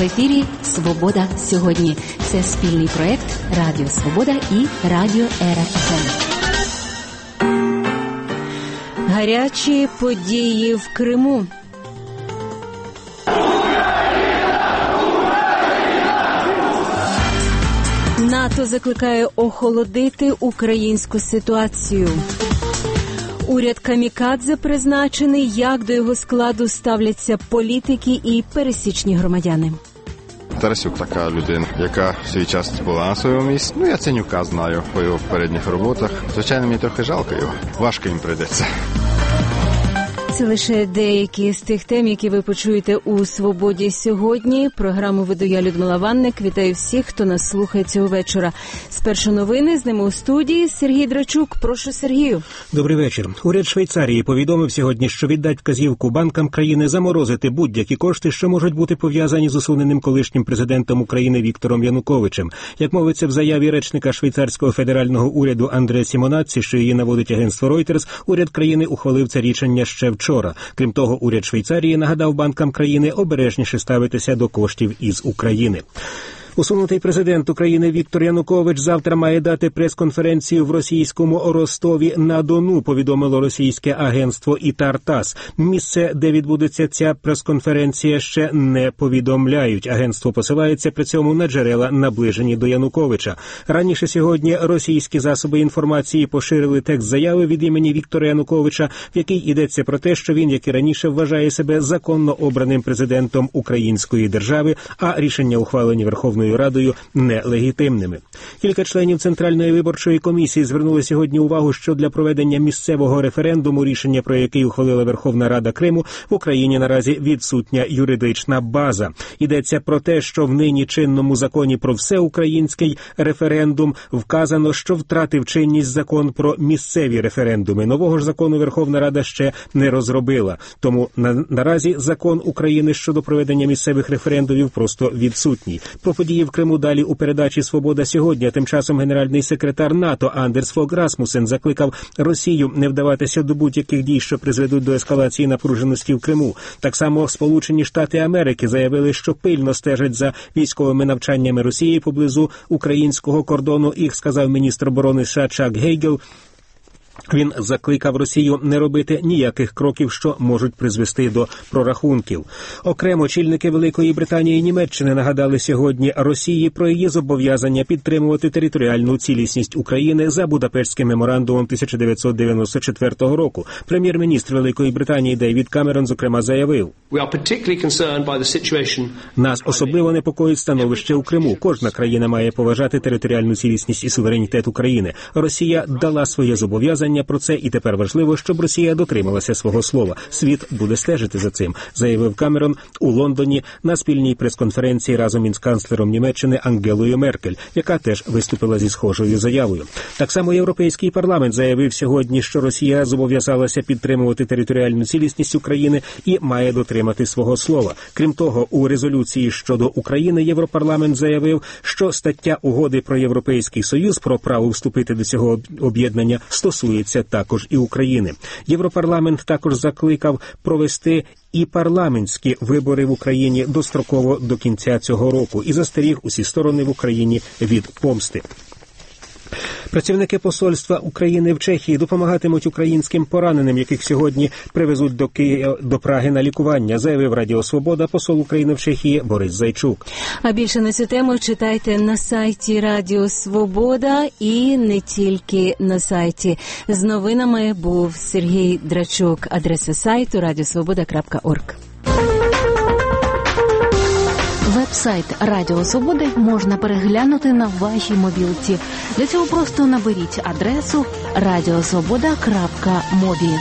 ефірі «Свобода сьогодні». Це спільний проєкт Радіо Свобода і Радіо РФМ. Гарячі події в Криму. НАТО закликає охолодити українську ситуацію. Уряд камікадзе призначений, як до його складу ставляться політики і пересічні громадяни. Тарасюк така людина, яка в свій час була на своєму місці. Яценюка знаю по його попередніх роботах. Звичайно, мені трохи жалко його. Важко їм прийдеться. Це лише деякі з тих тем, які ви почуєте у «Свободі сьогодні». Програму веду я, Людмила Ванник. Вітаю всіх, хто нас слухає цього вечора. Спершу новини, з ними у студії Сергій Драчук. Прошу, Сергію. Добрий вечір. Уряд Швейцарії повідомив сьогодні, що віддасть вказівку банкам країни заморозити будь-які кошти, що можуть бути пов'язані з усуненим колишнім президентом України Віктором Януковичем. Як мовиться в заяві речника швейцарського федерального уряду Андре Сімонацці, що її наводить агентство Reuters, уряд країни ухвалив це рішення ще вчора. Крім того, уряд Швейцарії нагадав банкам країни обережніше ставитися до коштів із України. Усунутий президент України Віктор Янукович завтра має дати прес-конференцію в російському Ростові-на-Дону, повідомило російське агентство ІТАР-ТАСС. Місце, де відбудеться ця прес-конференція, ще не повідомляють. Агентство посилається при цьому на джерела, наближені до Януковича. Раніше сьогодні російські засоби інформації поширили текст заяви від імені Віктора Януковича, в якій йдеться про те, що він, як і раніше, вважає себе законно обраним президентом української держави, а рішення, ухвалені Верховною Радою, нелегітимними. Кілька членів Центральної виборчої комісії звернули сьогодні увагу, що для проведення місцевого референдуму, рішення про який ухвалила Верховна Рада Криму, в Україні наразі відсутня юридична база. Йдеться про те, що в нині чинному законі про всеукраїнський референдум вказано, що втратив чинність закон про місцеві референдуми. Нового ж закону Верховна Рада ще не розробила. Тому наразі закон України щодо проведення місцевих референдумів просто відсутній. Про події в Криму далі у передачі «Свобода сьогодні». Тим часом генеральний секретар НАТО Андерс Фог Расмусен закликав Росію не вдаватися до будь-яких дій, що призведуть до ескалації напруженості в Криму. Так само Сполучені Штати Америки заявили, що пильно стежать за військовими навчаннями Росії поблизу українського кордону. Їх сказав міністр оборони США Чак Гейгел. Він закликав Росію не робити ніяких кроків, що можуть призвести до прорахунків. Окремо, очільники Великої Британії і Німеччини нагадали сьогодні Росії про її зобов'язання підтримувати територіальну цілісність України за Будапештським меморандумом 1994 року. Прем'єр-міністр Великої Британії Дейвід Камерон, зокрема, заявив: «Нас особливо непокоїть становище у Криму. Кожна країна має поважати територіальну цілісність і суверенітет України. Росія дала своє зобов'язання про це, і тепер важливо, щоб Росія дотрималася свого слова. Світ буде стежити за цим», заявив Камерон у Лондоні на спільній прес-конференції разом із канцлером Німеччини Ангелою Меркель, яка теж виступила зі схожою заявою. Так само Європейський парламент заявив сьогодні, що Росія зобов'язалася підтримувати територіальну цілісність України і має дотримати свого слова. Крім того, у резолюції щодо України Європарламент заявив, що стаття Угоди про Європейський Союз про право вступити до цього об'єднання стосується також і України. Європарламент також закликав провести і парламентські вибори в Україні достроково до кінця цього року і застеріг усі сторони в Україні від помсти. Працівники посольства України в Чехії допомагатимуть українським пораненим, яких сьогодні привезуть до Праги на лікування, заявив Радіо Свобода посол України в Чехії Борис Зайчук. А більше на цю тему читайте на сайті Радіо Свобода і не тільки на сайті. З новинами був Сергій Драчук. Адреса сайту radiosvoboda.org. Веб-сайт Радіо Свободи можна переглянути на вашій мобілці. Для цього просто наберіть адресу radiosvoboda.mobi.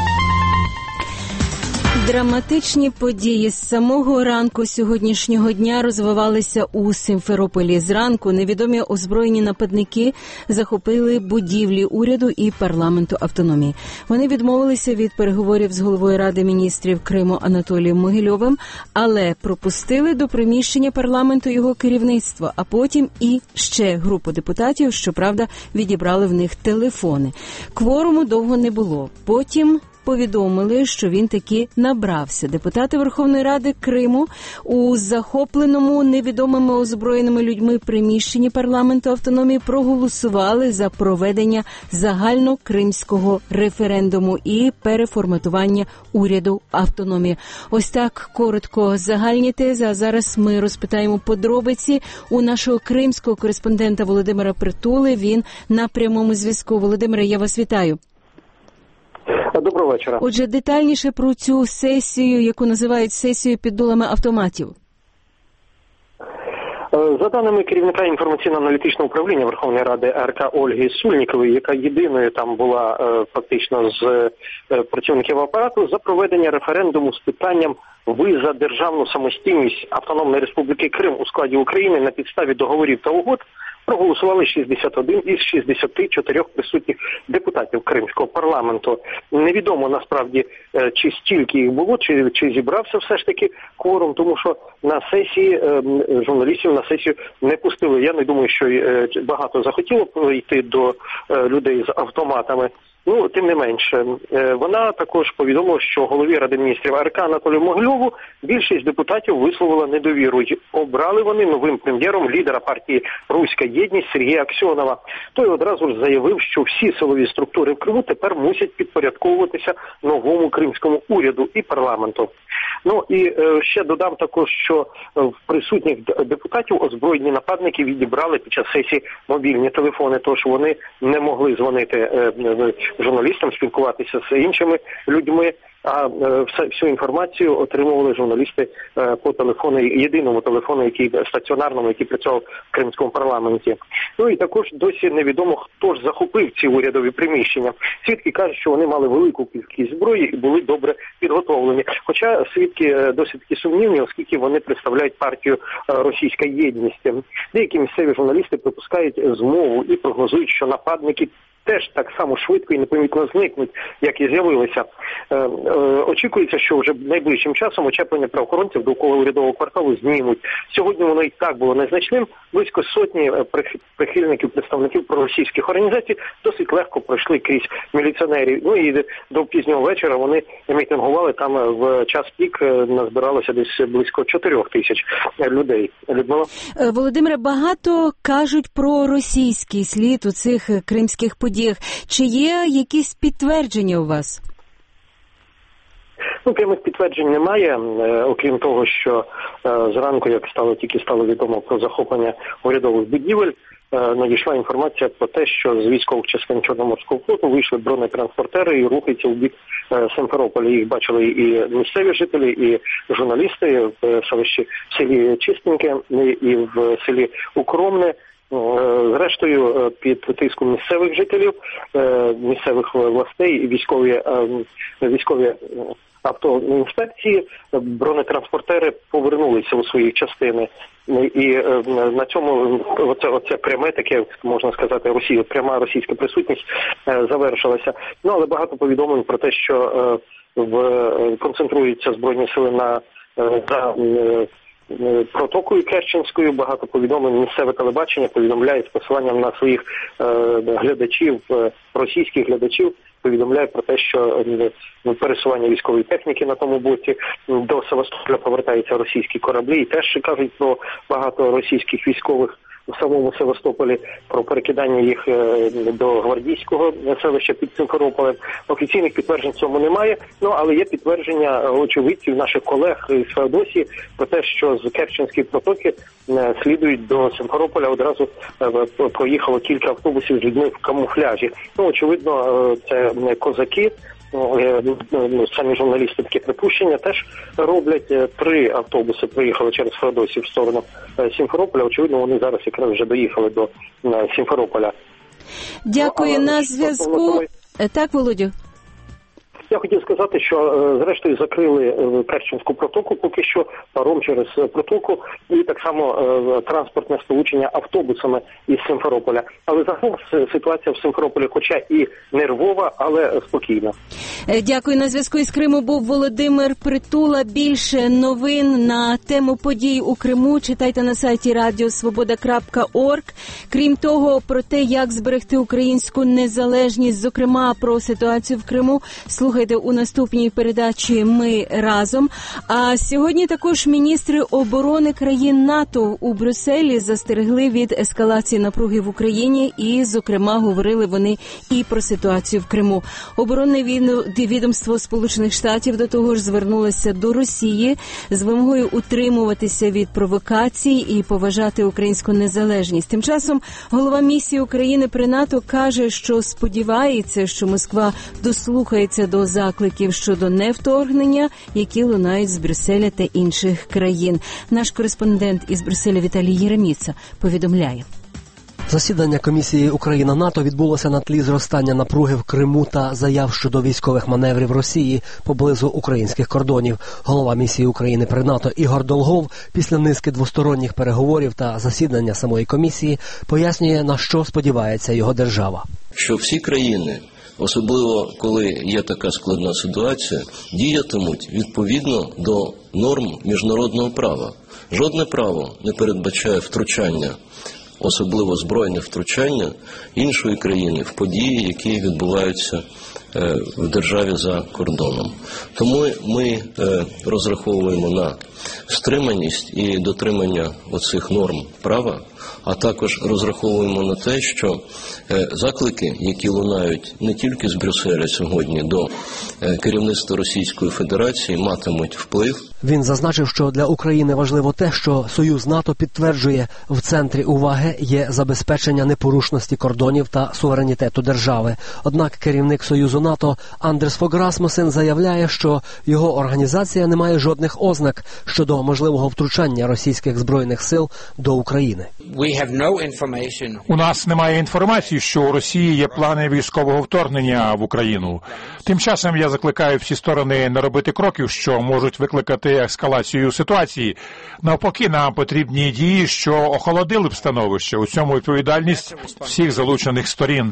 Драматичні події з самого ранку сьогоднішнього дня розвивалися у Сімферополі. Зранку невідомі озброєні нападники захопили будівлі уряду і парламенту автономії. Вони відмовилися від переговорів з головою Ради міністрів Криму Анатолієм Могильовим, але пропустили до приміщення парламенту його керівництво, а потім і ще групу депутатів, щоправда, відібрали в них телефони. Кворуму довго не було. Потім повідомили, що він таки набрався. Депутати Верховної Ради Криму у захопленому невідомими озброєними людьми приміщенні парламенту автономії проголосували за проведення загальнокримського референдуму і переформатування уряду автономії. Ось так коротко загальні тези, а зараз ми розпитаємо подробиці у нашого кримського кореспондента Володимира Притули. Він на прямому зв'язку. Володимире, я вас вітаю. Доброго вечора. Отже, детальніше про цю сесію, яку називають сесією під дулами автоматів. За даними керівника інформаційно-аналітичного управління Верховної Ради РК Ольги Сульнікової, яка єдиною там була фактично з працівників апарату, за проведення референдуму з питанням «Ви за державну самостійність Автономної Республіки Крим у складі України на підставі договорів та угод» проголосували 61 із 64 присутніх депутатів Кримського парламенту. Невідомо насправді, чи стільки їх було, чи зібрався все ж таки кворум, тому що на сесії журналістів на сесію не пустили. Я не думаю, що багато захотіло йти до людей з автоматами. Ну, тим не менше, вона також повідомила, що голові Ради міністрів РК Анатолію Могильову більшість депутатів висловила недовіру. Обрали вони новим прем'єром лідера партії «Руська єдність» Сергія Аксьонова. Той одразу ж заявив, що всі силові структури в Криму тепер мусять підпорядковуватися новому кримському уряду і парламенту. Ну і ще додам також, що в присутніх депутатів озброєні нападники відібрали під час сесії мобільні телефони, тож вони не могли дзвонити журналістам, спілкуватися з іншими людьми, а всю інформацію отримували журналісти по телефону, єдиному телефону, який стаціонарному, який працював в Кримському парламенті. Ну і також досі невідомо, хто ж захопив ці урядові приміщення. Свідки кажуть, що вони мали велику кількість зброї і були добре підготовлені. Хоча свідки досить таки сумнівні, оскільки вони представляють партію «Російська єдність». Деякі місцеві журналісти припускають змову і прогнозують, що нападники теж так само швидко і непомітно зникнуть, як і з'явилися. Очікується, що вже найближчим часом очеплення правоохоронців довкола урядового кварталу знімуть. Сьогодні воно і так було незначним. Близько сотні прихильників, представників проросійських організацій досить легко пройшли крізь міліціонерів. Ну і до пізнього вечора вони мітингували. Там в час пік назбиралося десь близько 4 тисяч людей. Людмила? Володимире, багато кажуть про російський слід у цих кримських подіях. Чи є якісь підтвердження у вас? Ну, прямих підтверджень немає, окрім того, що зранку, як тільки стало відомо про захоплення урядових будівель, надійшла інформація про те, що з військових частин Чорноморського флоту вийшли бронетранспортери і рухаються у бік Симферополя. Їх бачили і місцеві жителі, і журналісти в селі Чистеньке, і в селі Укромне. Зрештою, під тиском місцевих жителів, місцевих властей і військові автоінспекції, бронетранспортери повернулися у свої частини. І на цьому оце пряме таке, можна сказати, пряма російська присутність завершилася. Ну, але багато повідомлень про те, що концентруються Збройні сили за протокою Керченською. Багато повідомлень місцеве телебачення повідомляє з посиланням на своїх глядачів, російських глядачів, повідомляє про те, що пересування військової техніки на тому боці, до Севастополя повертаються російські кораблі, і теж кажуть про багато російських військових в самому Севастополі, про перекидання їх до гвардійського селища під Симферополем. Офіційних підтверджень цьому немає, але є підтвердження очевидців, наших колег з Феодосії, про те, що з Керченської протоки слідують до Симферополя. Одразу проїхало кілька автобусів з людьми в камуфляжі. Очевидно, це козаки. Самі журналісти такі припущення теж роблять. 3 автобуси проїхали через Феодосію в сторону Сімферополя. Очевидно, вони зараз якраз вже доїхали до Сімферополя. Дякую. На зв'язку. Так, Володю? Я хотів сказати, що зрештою закрили Керченську протоку, поки що паром через протоку, і так само транспортне сполучення автобусами із Симферополя. Але загалом ситуація в Симферополі, хоча і нервова, але спокійна. Дякую. На зв'язку із Криму був Володимир Притула. Більше новин на тему подій у Криму читайте на сайті radiosvoboda.org. Крім того, про те, як зберегти українську незалежність, зокрема про ситуацію в Криму, слухайте послухайте у наступній передачі «Ми разом». А сьогодні також міністри оборони країн НАТО у Брюсселі застерегли від ескалації напруги в Україні і, зокрема, говорили вони і про ситуацію в Криму. Оборонне відомство Сполучених Штатів до того ж звернулося до Росії з вимогою утримуватися від провокацій і поважати українську незалежність. Тим часом голова місії України при НАТО каже, що сподівається, що Москва дослухається до закликів щодо невторгнення, які лунають з Брюсселя та інших країн. Наш кореспондент із Брюсселя Віталій Єреміца повідомляє. Засідання комісії Україна-НАТО відбулося на тлі зростання напруги в Криму та заяв щодо військових маневрів Росії поблизу українських кордонів. Голова місії України при НАТО Ігор Долгов після низки двосторонніх переговорів та засідання самої комісії пояснює, на що сподівається його держава. Що всі країни, особливо коли є така складна ситуація, діятимуть відповідно до норм міжнародного права. Жодне право не передбачає втручання, особливо збройне втручання іншої країни в події, які відбуваються в державі за кордоном. Тому ми розраховуємо на стриманість і дотримання оцих норм права, а також розраховуємо на те, що заклики, які лунають не тільки з Брюсселя сьогодні до керівництва Російської Федерації, матимуть вплив. Він зазначив, що для України важливо те, що Союз НАТО підтверджує, в центрі уваги є забезпечення непорушності кордонів та суверенітету держави. Однак керівник Союзу НАТО Андерс Фог Расмусен заявляє, що його організація не має жодних ознак щодо можливого втручання російських збройних сил до України. У нас немає інформації, що у Росії є плани військового вторгнення в Україну. Тим часом я закликаю всі сторони не робити кроків, що можуть викликати ескалацію ситуації. Навпаки, нам потрібні дії, що охолодили б становище. У цьому відповідальність всіх залучених сторін.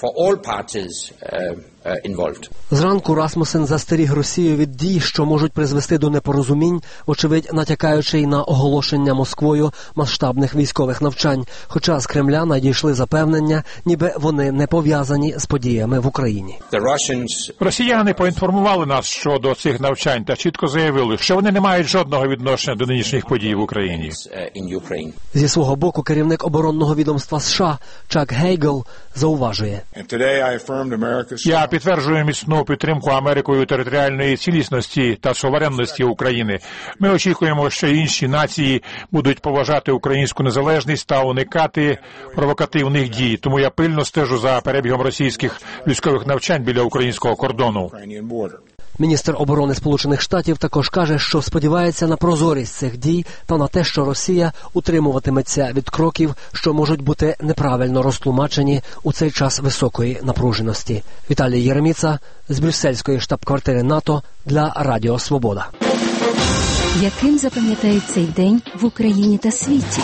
Зранку Расмусен застеріг Росію від дій, що можуть призвести до непорозумінь, вочевидь натякаючи й на оголошення Москвою масштабних військових навчань, хоча з Кремля надійшли запевнення, ніби вони не пов'язані з подіями в Україні. Росіяни поінформували нас щодо цих навчань та чітко заявили, що вони не мають жодного відношення до нинішніх подій в Україні. Зі свого боку керівник оборонного відомства США Чак Гейгл зауважує. Я підтверджую міцну підтримку Америкою територіальної цілісності та суверенності України. Ми очікуємо, що інші нації будуть поважати українську незалежність та уникати провокативних дій. Тому я пильно стежу за перебігом російських військових навчань біля українського кордону. Міністр оборони Сполучених Штатів також каже, що сподівається на прозорість цих дій та на те, що Росія утримуватиметься від кроків, що можуть бути неправильно розтлумачені у цей час високої напруженості. Віталій Єреміца з брюссельської штаб-квартири НАТО для Радіо Свобода. Яким запам'ятають цей день в Україні та світі?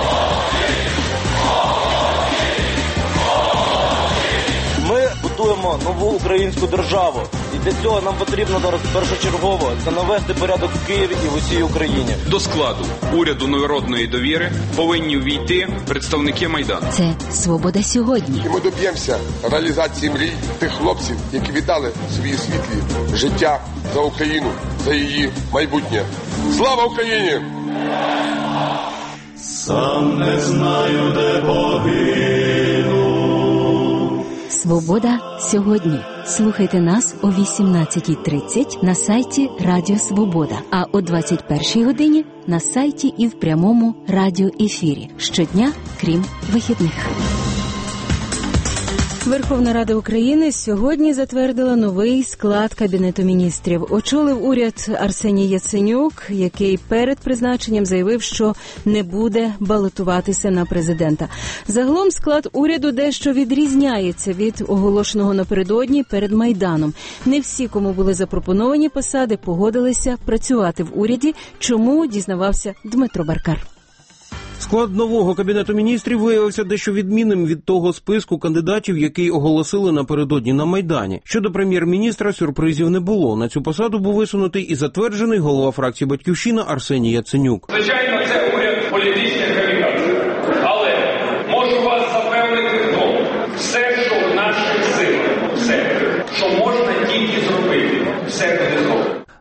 Ми будуємо нову українську державу. І для цього нам потрібно зараз першочергово це навести порядок в Києві і в усій Україні. До складу уряду народної довіри повинні увійти представники Майдану. Це «Свобода сьогодні». І ми доб'ємося реалізації мрій тих хлопців, які віддали свої світлі життя за Україну, за її майбутнє. Слава Україні! Сам не знаю, де погину. «Свобода сьогодні». Слухайте нас о 18:30 на сайті Радіо Свобода, а о 21:00 годині на сайті і в прямому радіоефірі. Щодня, крім вихідних. Верховна Рада України сьогодні затвердила новий склад Кабінету міністрів. Очолив уряд Арсеній Яценюк, який перед призначенням заявив, що не буде балотуватися на президента. Загалом склад уряду дещо відрізняється від оголошеного напередодні перед Майданом. Не всі, кому були запропоновані посади, погодилися працювати в уряді, чому дізнавався Дмитро Баркар. Склад нового Кабінету міністрів виявився дещо відмінним від того списку кандидатів, який оголосили напередодні на Майдані. Щодо прем'єр-міністра сюрпризів не було. На цю посаду був висунутий і затверджений голова фракції «Батьківщина» Арсеній Яценюк. Звичайно, це уряд політичних камікадзе. Але можу вас запевнити в тому, все, що в наших силах, все, що можна тільки зробити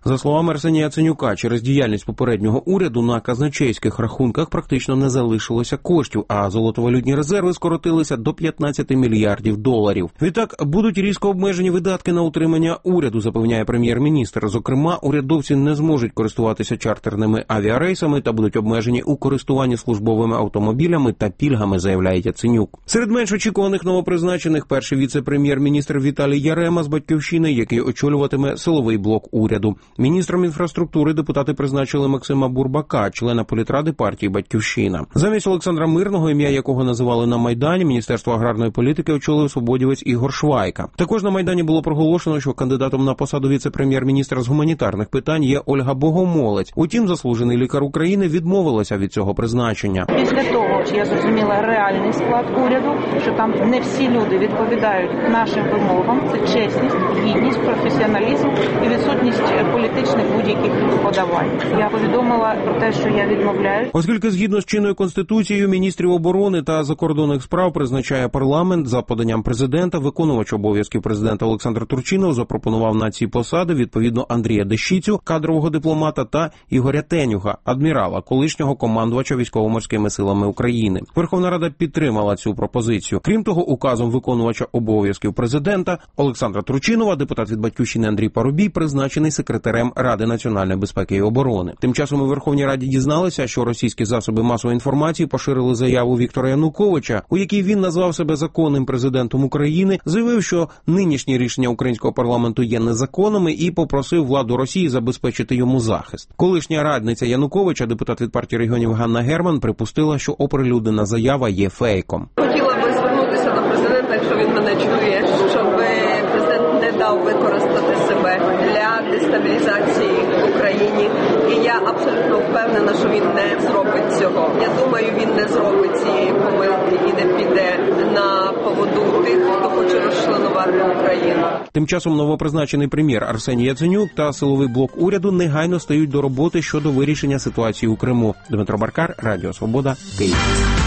За словами Арсенія Яценюка, через діяльність попереднього уряду на казначейських рахунках практично не залишилося коштів, а золотовалютні резерви скоротилися до 15 мільярдів доларів. Відтак, будуть різко обмежені видатки на утримання уряду, запевняє прем'єр-міністр. Зокрема, урядовці не зможуть користуватися чартерними авіарейсами та будуть обмежені у користуванні службовими автомобілями та пільгами, заявляє Яценюк. Серед менш очікуваних новопризначених перший віце-прем'єр-міністр Віталій Ярема з «Батьківщини», який очолюватиме силовий блок уряду. Міністром інфраструктури депутати призначили Максима Бурбака, члена політради партії «Батьківщина». Замість Олександра Мирного, ім'я якого називали на Майдані, Міністерство аграрної політики очолив свободівець Ігор Швайка. Також на Майдані було проголошено, що кандидатом на посаду віце-прем'єр-міністра з гуманітарних питань є Ольга Богомолець. Утім, заслужений лікар України відмовилася від цього призначення. Після того, я зрозуміла реальний склад уряду, що там не всі люди відповідають нашим вимогам. Це чесність, гідність, професіоналізм і відсутність політичних будь-яких подавань. Я повідомила про те, що я відмовляюсь. Оскільки згідно з чинною конституцією міністрів оборони та закордонних справ призначає парламент, за поданням президента, виконувач обов'язків президента Олександр Турчинов запропонував на ці посади відповідно Андрія Дещицю, кадрового дипломата, та Ігоря Тенюга, адмірала, колишнього командувача військово-морськими силами України. Верховна Рада підтримала цю пропозицію. Крім того, указом виконувача обов'язків президента Олександра Турчинова депутат від «Батьківщини» Андрій Парубій призначений секретарем Ради національної безпеки і оборони. Тим часом у Верховній Раді дізналися, що російські засоби масової інформації поширили заяву Віктора Януковича, у якій він назвав себе законним президентом України, заявив, що нинішні рішення українського парламенту є незаконними і попросив владу Росії забезпечити йому захист. Колишня радниця Януковича, депутат від партії регіонів Ганна Герман, припустила, що оприлюднена заява є фейком. Хотіла би звернутися до президента, якщо він мене чує, щоб президент не дав використати себе для дестабілізації в Україні. І я абсолютно впевнена, що він не зробить цього. Я думаю, він не зробить цієї помилки і не піде на поводу тих, хто хоче розчленувати Україну. Тим часом новопризначений прем'єр Арсеній Яценюк та силовий блок уряду негайно стають до роботи щодо вирішення ситуації у Криму. Дмитро Баркар, Радіо Свобода, Київ.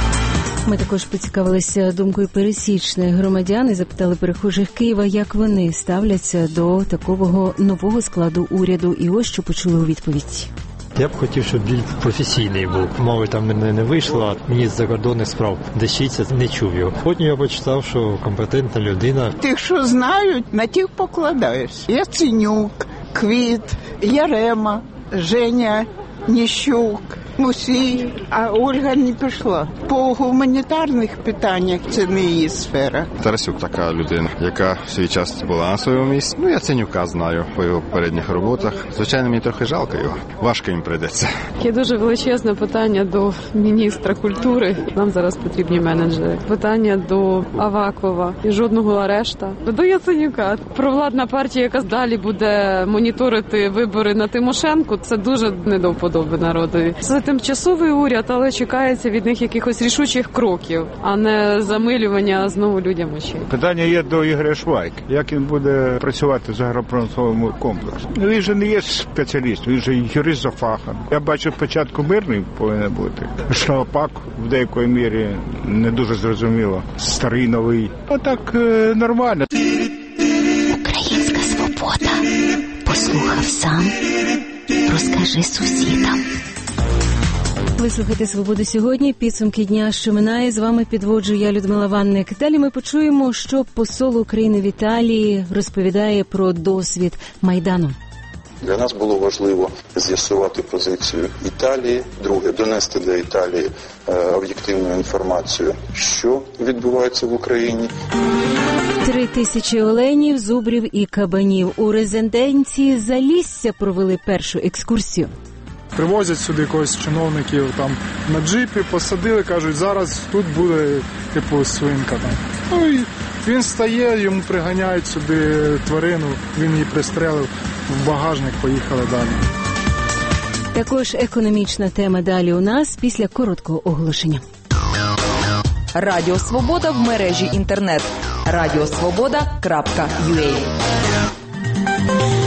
Ми також поцікавилися думкою пересічних громадян і запитали перехожих Києва, як вони ставляться до такого нового складу уряду. І ось що почули у відповідь. Я б хотів, щоб він професійний був. Мови там мене не вийшло, міністр закордонних справ Дещиця, не чув його. Потім я почитав, що компетентна людина. Тих, що знають, на тих покладаєш. Яценюк, Квіт, Ярема, Женя, Ніщук, Мусій, а Ольга не пішла. По гуманітарних питаннях це не її сфера. Тарасюк така людина, яка в свій час була на своєму місці. Ну, я Ценюка знаю по його попередніх роботах. Звичайно, мені трохи жалко його. Важко їм прийдеться. Є дуже величезне питання до міністра культури. Нам зараз потрібні менеджери. Питання до Авакова і жодного арешта. До Яценюка. Провладна партія, яка далі буде моніторити вибори на Тимошенку, це дуже не до вподоби народові. Це тимчасовий уряд, але чекається від них якихось рішучих кроків, а не замилювання знову людям очей. Питання є до Ігоря Швайки. Як він буде працювати з агропромисловим комплексом? Він же не є спеціаліст, він же юрист за фахом. Я бачу, спочатку мирний повинен бути. Шнапак в деякої мірі не дуже зрозуміло. Старий, новий. Отак нормально. Українська свобода. Послухав сам. Розкажи сусідам. Ви слухаєте «Свободу сьогодні». Підсумки дня, що минає. З вами підводжу я, Людмила Ванник. Далі ми почуємо, що посол України в Італії розповідає про досвід Майдану. Для нас було важливо з'ясувати позицію Італії. Друге, донести до Італії об'єктивну інформацію, що відбувається в Україні. 3000 оленів, зубрів і кабанів. У резиденції Залісся провели першу екскурсію. Привозять сюди якогось чиновників там на джипі, посадили, кажуть, зараз тут буде типу свинка там. Ну і він стає, йому приганяють сюди тварину, він її пристрелив в багажник, поїхали далі. Також економічна тема далі у нас після короткого оголошення. Радіо Свобода в мережі інтернет. Радіосвобода.ua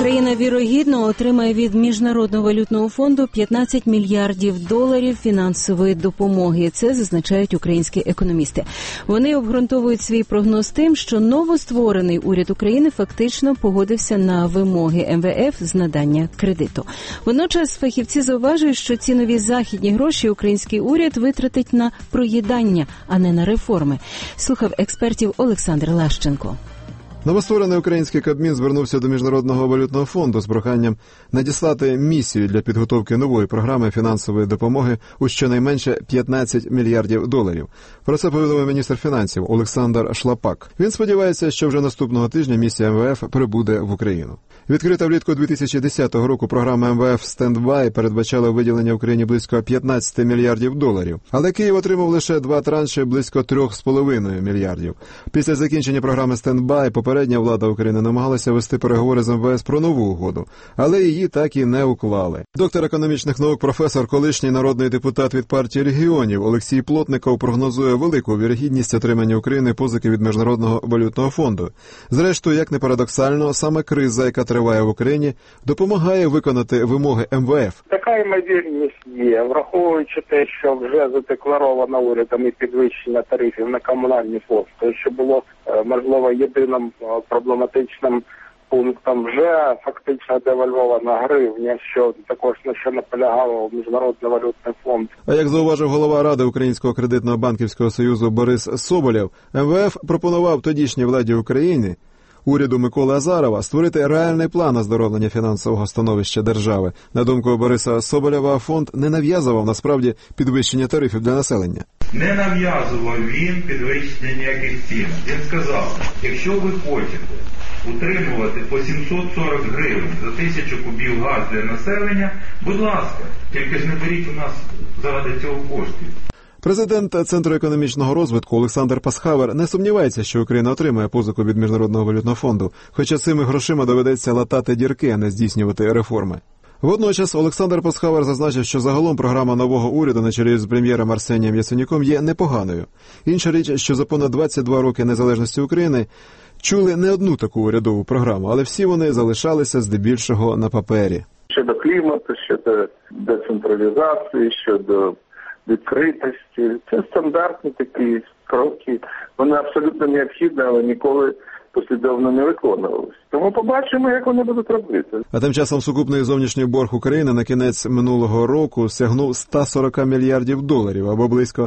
Україна вірогідно отримає від Міжнародного валютного фонду 15 мільярдів доларів фінансової допомоги. Це зазначають українські економісти. Вони обґрунтовують свій прогноз тим, що новостворений уряд України фактично погодився на вимоги МВФ з надання кредиту. Водночас фахівці зауважують, що ці нові західні гроші український уряд витратить на проїдання, а не на реформи. Слухав експертів Олександр Лащенко. Новостворений український Кабмін звернувся до Міжнародного валютного фонду з проханням надіслати місію для підготовки нової програми фінансової допомоги у щонайменше 15 мільярдів доларів. Про це повідомив міністр фінансів Олександр Шлапак. Він сподівається, що вже наступного тижня місія МВФ прибуде в Україну. Відкрита влітку 2010 року програма МВФ «Стендбай» передбачала виділення Україні близько 15 мільярдів доларів. Але Київ отримав лише 2 транші близько 3,5 мільярдів. Після закінчення програми «Стендбай» попередня влада України намагалася вести переговори з МВФ про нову угоду, але її так і не уклали. Доктор економічних наук, професор, колишній народний депутат від партії регіонів Олексій Плотников прогнозує велику вірогідність отримання України позики від Міжнародного валютного фонду. Зрештою, як не парадоксально, саме криза, яка триває в Україні, допомагає виконати вимоги МВФ. Така ймовірність є, враховуючи те, що вже задекларовано урядом і підвищення тарифів на комунальні послуги, що було, можливо, єдиним проблематичним пунктом, вже фактично девальвована гривня, що також на що наполягав Міжнародний валютний фонд. А як зауважив голова Ради Українського кредитного банківського союзу Борис Соболєв, МВФ пропонував тодішній владі України, уряду Миколи Азарова, створити реальний план оздоровлення фінансового становища держави. На думку Бориса Соболєва, фонд не нав'язував насправді підвищення тарифів для населення. Не нав'язував він підвищення ніяких цін. Він сказав, якщо ви хочете утримувати по 740 гривень за 1000 кубів газ для населення, будь ласка, тільки ж не беріть у нас заради цього коштів. Президент Центру економічного розвитку Олександр Пасхавер не сумнівається, що Україна отримає позику від Міжнародного валютного фонду, хоча цими грошима доведеться латати дірки, а не здійснювати реформи. Водночас Олександр Пасхавер зазначив, що загалом програма нового уряду на чолі з прем'єром Арсенієм Яценюком є непоганою. Інша річ, що за понад 22 роки незалежності України чули не одну таку урядову програму, але всі вони залишалися здебільшого на папері. Щодо клімату, щодо децентралізації, щодо відкритості. Це стандартні такі кроки. Вони абсолютно необхідні, але ніколи послідовно не виконувалися. Тому побачимо, як вони будуть робити. А тим часом сукупний зовнішній борг України на кінець минулого року сягнув 140 мільярдів доларів, або близько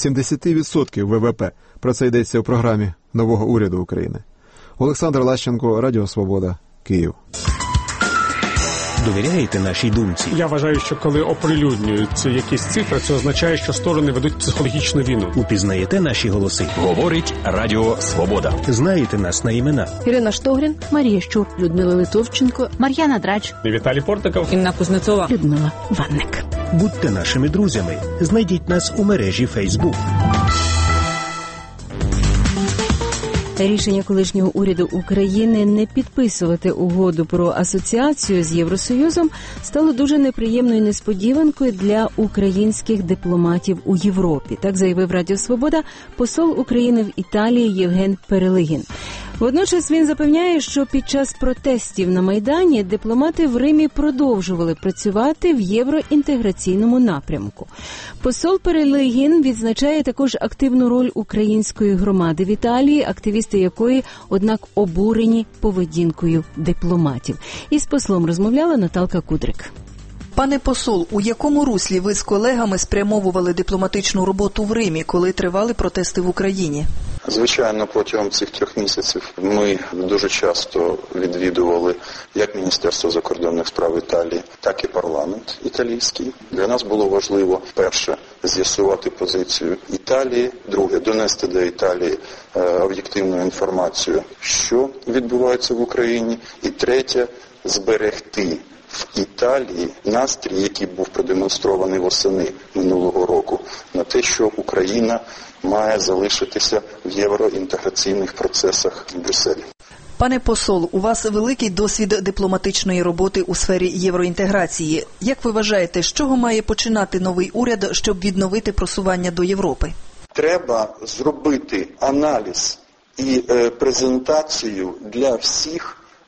80% ВВП. Про це йдеться у програмі нового уряду України. Олександр Лащенко, Радіо Свобода, Київ. Довіряєте нашій думці? Я вважаю, що коли оприлюднюють якісь цифри, це означає, що сторони ведуть психологічну війну. Упізнаєте наші голоси? Говорить Радіо Свобода. Знаєте нас на імена? Ірина Штогрін, Марія Щур, Людмила Литовченко, Мар'яна Драч, Віталій Портников, Інна Кузнецова, Людмила Ванник. Будьте нашими друзями. Знайдіть нас у мережі Facebook. Рішення колишнього уряду України не підписувати угоду про асоціацію з Євросоюзом стало дуже неприємною несподіванкою для українських дипломатів у Європі. Так заявив Радіо Свобода посол України в Італії Євген Перелигін. Водночас він запевняє, що під час протестів на Майдані дипломати в Римі продовжували працювати в євроінтеграційному напрямку. Посол Перелигін відзначає також активну роль української громади в Італії, активісти якої, однак, обурені поведінкою дипломатів. Із послом розмовляла Наталка Кудрик. Пане посол, у якому руслі ви з колегами спрямовували дипломатичну роботу в Римі, коли тривали протести в Україні? Звичайно, протягом цих 3 місяців ми дуже часто відвідували як Міністерство закордонних справ Італії, так і парламент італійський. Для нас було важливо, перше, з'ясувати позицію Італії, друге, донести до Італії об'єктивну інформацію, що відбувається в Україні, і третє, зберегти в Італії настрій, який був продемонстрований восени минулого року, на те, що Україна має залишитися в євроінтеграційних процесах в Брюсселі. Пане посол, у вас великий досвід дипломатичної роботи у сфері євроінтеграції. Як ви вважаєте, з чого має починати новий уряд, щоб відновити просування до Європи? Треба зробити аналіз і презентацію для всіх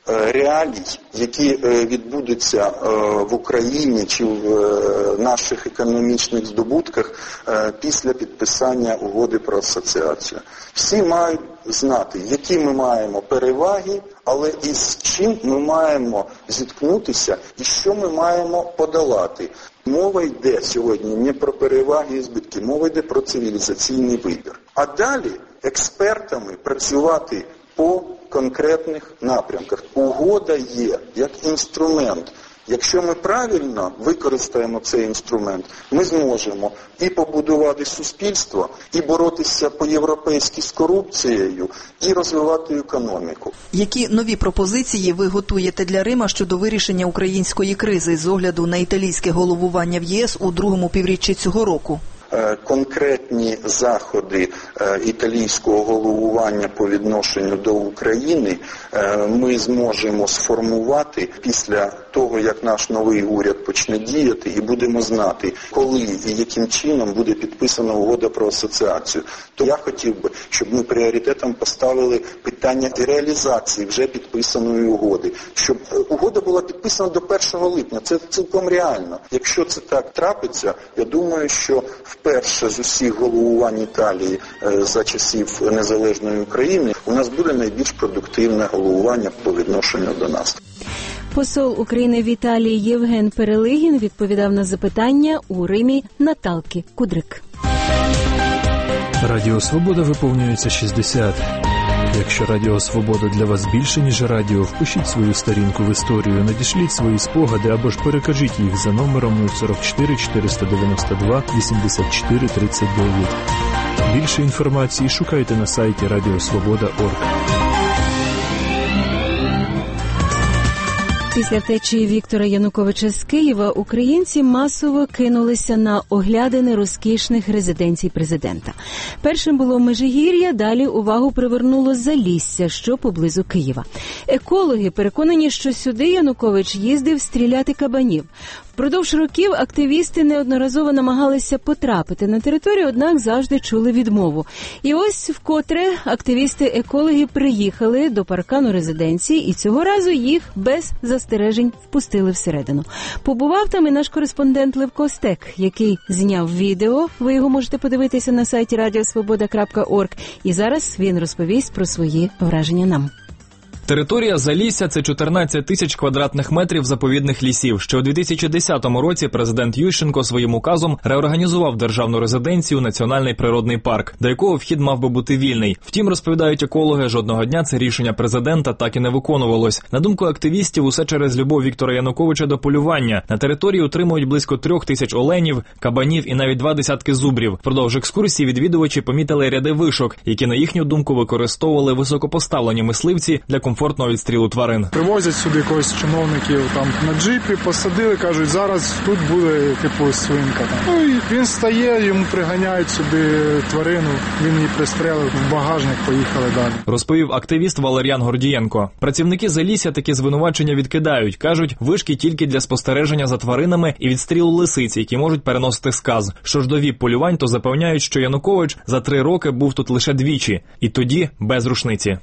реалій, які відбудуться в Україні чи в наших економічних здобутках після підписання угоди про асоціацію. Всі мають знати, які ми маємо переваги, але і з чим ми маємо зіткнутися і що ми маємо подолати. Мова йде сьогодні не про переваги і збитки, мова йде про цивілізаційний вибір. А далі експертами працювати по конкретних напрямках. Угода є як інструмент. Якщо ми правильно використаємо цей інструмент, ми зможемо і побудувати суспільство, і боротися по-європейськи з корупцією, і розвивати економіку. Які нові пропозиції ви готуєте для Рима щодо вирішення української кризи з огляду на італійське головування в ЄС у другому півріччі цього року? Конкретні заходи італійського головування по відношенню до України ми зможемо сформувати після того, як наш новий уряд почне діяти, і будемо знати, коли і яким чином буде підписана угода про асоціацію. То я хотів би, щоб ми пріоритетом поставили питання реалізації вже підписаної угоди. Щоб угода була підписана до 1 липня. Це цілком реально. Якщо це так трапиться, я думаю, що вперше з усіх головувань Італії за часів незалежної України у нас буде найбільш продуктивне головування по відношенню до нас. Посол України в Італії Євген Перелигін відповідав на запитання у Римі Наталки Кудрик. Радіо Свобода виповнюється 60. Якщо Радіо Свобода для вас більше, ніж радіо, впишіть свою сторінку в історію, надішліть свої спогади або ж перекажіть їх за номером 44 492 84 39. Більше інформації шукайте на сайті radiosvoboda.org. Після втечі Віктора Януковича з Києва українці масово кинулися на оглядини розкішних резиденцій президента. Першим було Межигір'я, далі увагу привернуло Залісся, що поблизу Києва. Екологи переконані, що сюди Янукович їздив стріляти кабанів. Впродовж років активісти неодноразово намагалися потрапити на територію, однак завжди чули відмову. І ось вкотре активісти-екологи приїхали до паркану резиденції, і цього разу їх без застережень впустили всередину. Побував там і наш кореспондент Левко Стек, який зняв відео, ви його можете подивитися на сайті radiosvoboda.org, і зараз він розповість про свої враження нам. Територія Залісся – це 14 тисяч квадратних метрів заповідних лісів. Ще у 2010 році президент Ющенко своїм указом реорганізував державну резиденцію «Національний природний парк», до якого вхід мав би бути вільний. Втім, розповідають екологи, жодного дня це рішення президента так і не виконувалось. На думку активістів, усе через любов Віктора Януковича до полювання. На території утримують близько 3 тисяч оленів, кабанів і навіть 2 десятки зубрів. Впродовж екскурсії відвідувачі помітили ряди вишок, які, на їхню думку, використовували високопоставлені мисливці для комфортного відстрілу тварин. Привозять сюди якогось чиновників там на джипі, посадили, кажуть, зараз тут буде типу свинка. Ну і він стає, йому приганяють сюди тварину, він її пристрелив, в багажник, поїхали далі. Розповів активіст Валеріан Гордієнко. Працівники Залісся такі звинувачення відкидають. Кажуть, вишки тільки для спостереження за тваринами і відстрілу лисиць, які можуть переносити сказ. Що ж до віп-полювань, то запевняють, що Янукович за 3 роки був тут лише двічі. І тоді без рушниці.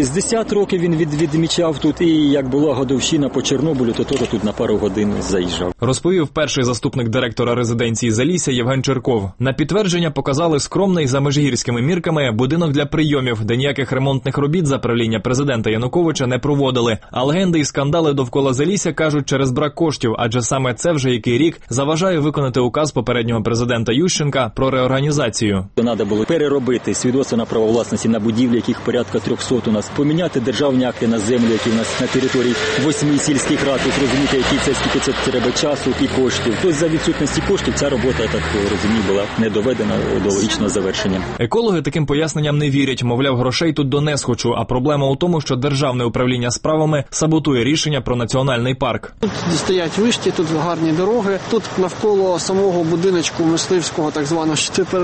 60 років він відмічав тут, і як була годовщина по Чорнобилю, то теж тут на пару годин заїжджав. Розповів перший заступник директора резиденції Залісся Євген Черков. На підтвердження показали скромний за межгірськими мірками будинок для прийомів, де ніяких ремонтних робіт за правління президента Януковича не проводили. А легенди і скандали довкола Залісся кажуть через брак коштів, адже саме це вже який рік заважає виконати указ попереднього президента Ющенка про реорганізацію. Треба було переробити свідоцтво на право власності на будівлі, яких порядка 300 у нас, поміняти державні акти на землю, які в нас на території 8 сільських рад, ось розумієте, скільки це треба часу і коштів. Тобто за відсутності коштів ця робота, я так розумію, була не доведена до логічного завершення. Екологи таким поясненням не вірять, мовляв, грошей тут до несхочу, а проблема у тому, що Державне управління справами саботує рішення про національний парк. Тут стоять вишки, тут гарні дороги, тут навколо самого будиночку мисливського, так званого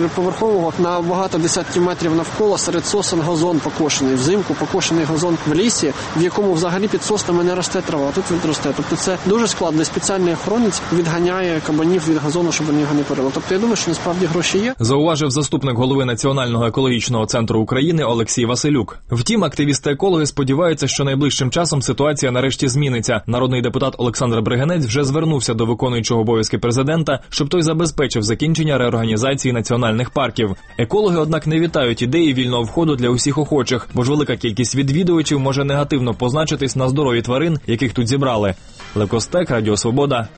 4-поверхового, на багато десятків метрів навколо серед сосен газон покошений. Взимку покошений газон в лісі. лісі, в якому взагалі під соснами не росте трава, тут він росте. Тобто це дуже складно. Спеціальний охоронець відганяє кабанів від газону, щоб вони його не порили. Тобто я думаю, що насправді гроші є. Зауважив заступник голови Національного екологічного центру України Олексій Василюк. Втім, активісти-екологи сподіваються, що найближчим часом ситуація нарешті зміниться. Народний депутат Олександр Бригинець вже звернувся до виконуючого обов'язки президента, щоб той забезпечив закінчення реорганізації національних парків. Екологи, однак, не вітають ідеї вільного входу для усіх охочих, бо ж велика кількість відвідувачів може негативно позначитись на здоров'ї тварин, яких тут зібрали. Лев Костек, Радіо Свобода,